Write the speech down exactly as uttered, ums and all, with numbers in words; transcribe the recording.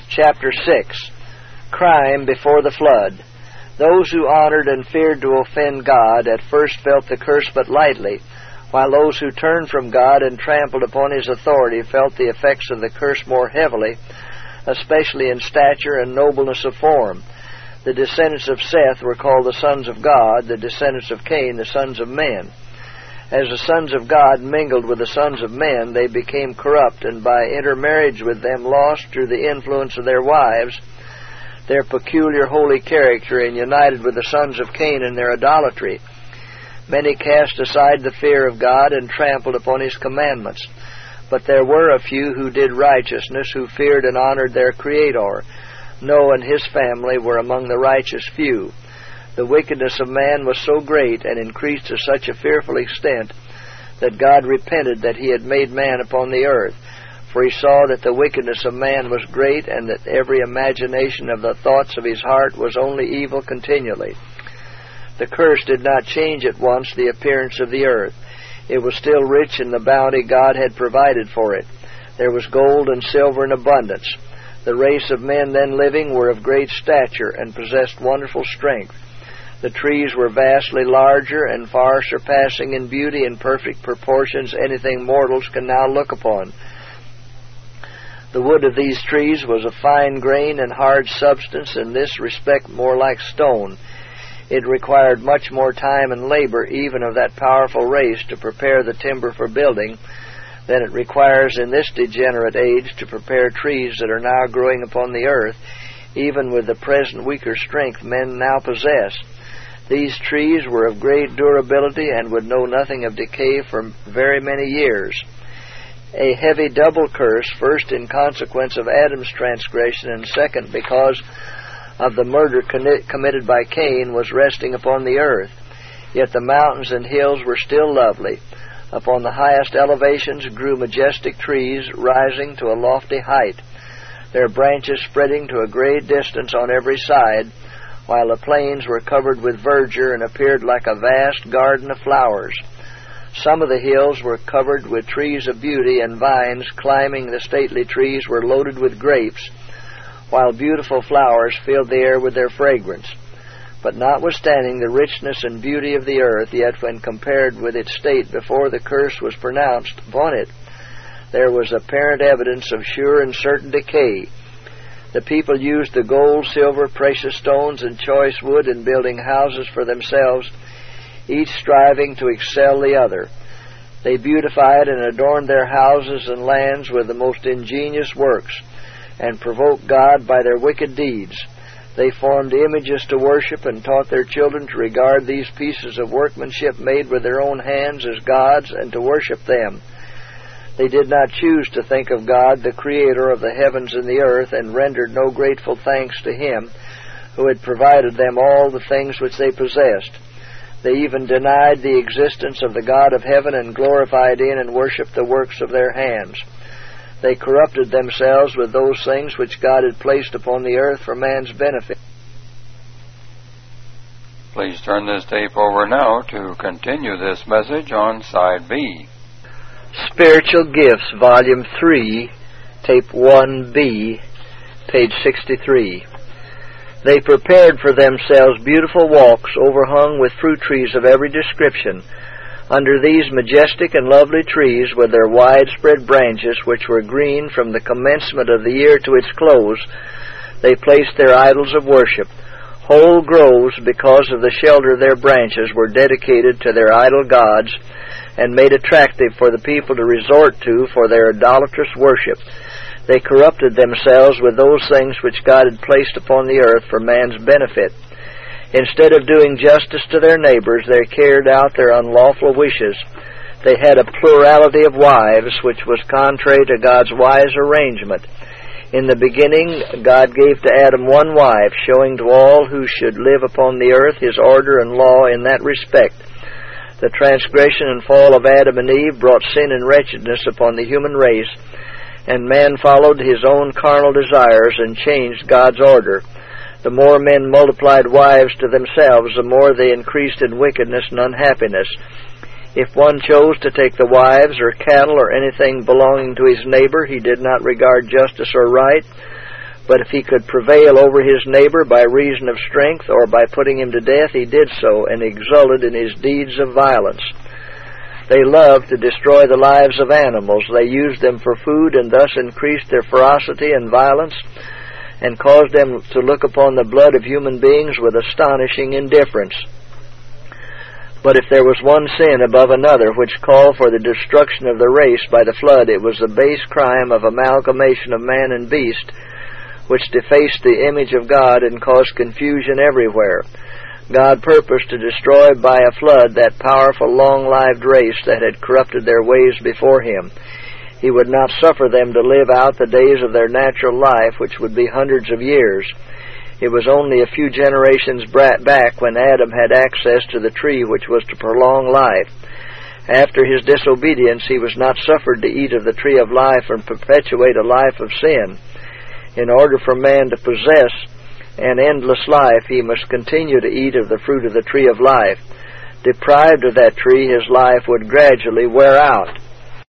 Chapter six. Crime before the flood. Those who honored and feared to offend God at first felt the curse but lightly, while those who turned from God and trampled upon His authority felt the effects of the curse more heavily, especially in stature and nobleness of form. The descendants of Seth were called the sons of God, the descendants of Cain the sons of men. As the sons of God mingled with the sons of men, they became corrupt, and by intermarriage with them lost through the influence of their wives their peculiar holy character, and united with the sons of Cain in their idolatry. Many cast aside the fear of God and trampled upon His commandments. But there were a few who did righteousness, who feared and honored their Creator. Noah and his family were among the righteous few. The wickedness of man was so great and increased to such a fearful extent that God repented that He had made man upon the earth. For He saw that the wickedness of man was great, and that every imagination of the thoughts of his heart was only evil continually. The curse did not change at once the appearance of the earth. It was still rich in the bounty God had provided for it. There was gold and silver in abundance. The race of men then living were of great stature and possessed wonderful strength. The trees were vastly larger and far surpassing in beauty and perfect proportions anything mortals can now look upon. The wood of these trees was of fine grain and hard substance, in this respect more like stone. It required much more time and labor, even of that powerful race, to prepare the timber for building than it requires in this degenerate age to prepare trees that are now growing upon the earth, even with the present weaker strength men now possess. These trees were of great durability and would know nothing of decay for very many years. A heavy double curse, first in consequence of Adam's transgression, and second because of the murder committed by Cain, was resting upon the earth. Yet the mountains and hills were still lovely. Upon the highest elevations grew majestic trees, rising to a lofty height, their branches spreading to a great distance on every side, while the plains were covered with verdure and appeared like a vast garden of flowers. Some of the hills were covered with trees of beauty, and vines climbing the stately trees were loaded with grapes, while beautiful flowers filled the air with their fragrance. But notwithstanding the richness and beauty of the earth, yet when compared with its state before the curse was pronounced upon it, there was apparent evidence of sure and certain decay. The people used the gold, silver, precious stones, and choice wood in building houses for themselves, each striving to excel the other. They beautified and adorned their houses and lands with the most ingenious works, and provoked God by their wicked deeds. They formed images to worship, and taught their children to regard these pieces of workmanship made with their own hands as gods, and to worship them. They did not choose to think of God, the Creator of the heavens and the earth, and rendered no grateful thanks to Him, who had provided them all the things which they possessed. They even denied the existence of the God of heaven, and glorified in and worshipped the works of their hands. They corrupted themselves with those things which God had placed upon the earth for man's benefit. Please turn this tape over now to continue this message on Side B. Spiritual Gifts, Volume three, Tape one B, page sixty-three. They prepared for themselves beautiful walks overhung with fruit trees of every description. Under these majestic and lovely trees, with their widespread branches, which were green from the commencement of the year to its close, they placed their idols of worship. Whole groves, because of the shelter of their branches, were dedicated to their idol gods, and made attractive for the people to resort to for their idolatrous worship. They corrupted themselves with those things which God had placed upon the earth for man's benefit. Instead of doing justice to their neighbors, they carried out their unlawful wishes. They had a plurality of wives, which was contrary to God's wise arrangement. In the beginning, God gave to Adam one wife, showing to all who should live upon the earth His order and law in that respect. The transgression and fall of Adam and Eve brought sin and wretchedness upon the human race, and man followed his own carnal desires and changed God's order. The more men multiplied wives to themselves, the more they increased in wickedness and unhappiness. If one chose to take the wives or cattle or anything belonging to his neighbor, he did not regard justice or right, But if he could prevail over his neighbor by reason of strength or by putting him to death, he did so and exulted in his deeds of violence. They loved to destroy the lives of animals. They used them for food and thus increased their ferocity and violence and caused them to look upon the blood of human beings with astonishing indifference. But if there was one sin above another which called for the destruction of the race by the flood, it was the base crime of amalgamation of man and beast, which defaced the image of God and caused confusion everywhere. God purposed to destroy by a flood that powerful, long-lived race that had corrupted their ways before him. He would not suffer them to live out the days of their natural life, which would be hundreds of years. It was only a few generations back when Adam had access to the tree which was to prolong life. After his disobedience, he was not suffered to eat of the tree of life and perpetuate a life of sin. In order for man to possess an endless life, he must continue to eat of the fruit of the tree of life. Deprived of that tree, his life would gradually wear out.